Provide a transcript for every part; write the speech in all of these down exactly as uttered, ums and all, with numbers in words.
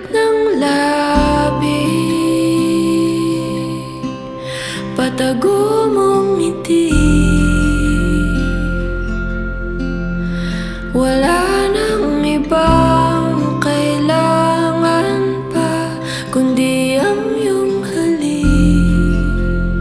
ng labi, patago mong ngiti. Wala nang ibang kailangan pa kundi ang iyong halik.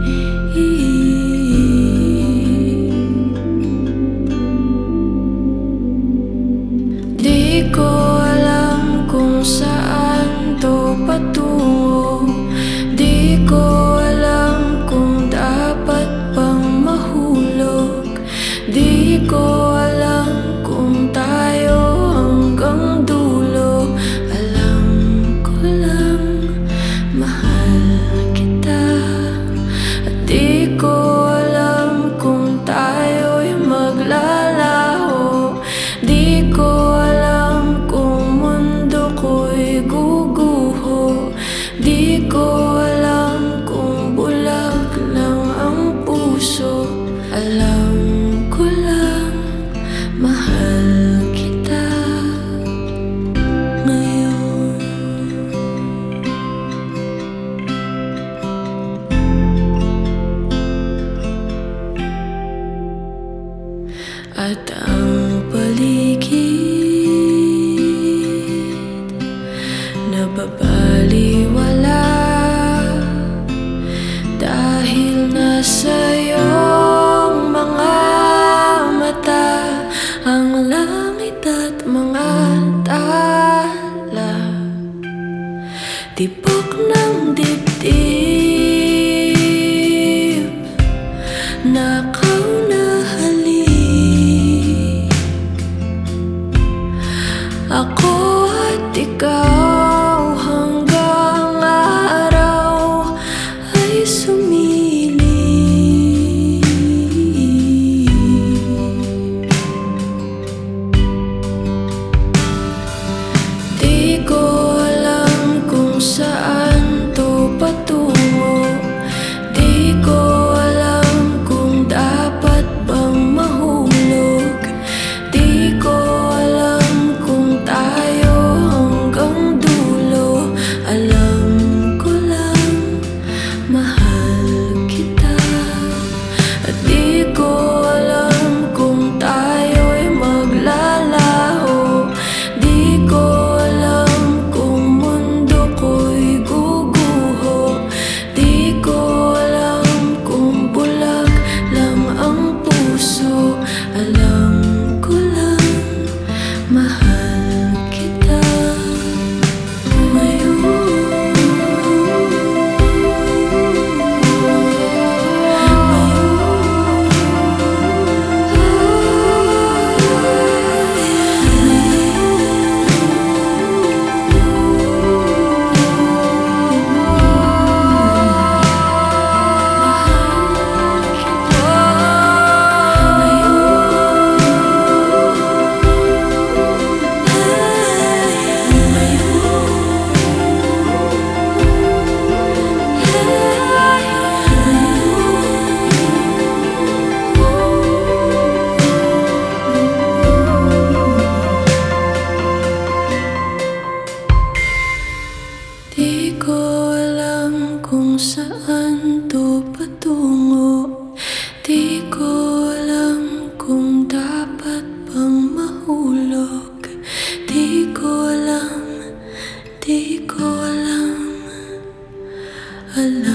Di ko alam kung saan to patungo. Di ko alam kung dapat bang mahulog. Di ko alam kung tayo hanggang dulo. Alam ko lang mahal kita. At di ko alam kung tayo'y maglalaho. Di ko alam kung mundo ko'y guguho. Di ko alam kung bulag lang ang puso. Alam ko lang mahal kita ngayon. At ang paligid nababaliwala dahil nasa iyong mga mata ang langit at mga tala. Tibok ng dibdib nakaw na halik. Ako at ikaw hanggang araw ay sumilip. Di ko alam kung saan to patungo. Di ko alam kung dapat bang mahulog. Di ko alam kung tayo hanggang dulo. Alam ko lang mahal kita. At di ko alam kung tayo'y maglalaho. Di ko alam kung mundo ko'y guguho. Di ko alam kung bulag lang ang puso. Alam ko lang mahal kita Di ko alam kung saan to patungo. Di ko alam kung dapat bang mahulog. Di ko alam, di ko alam, alam.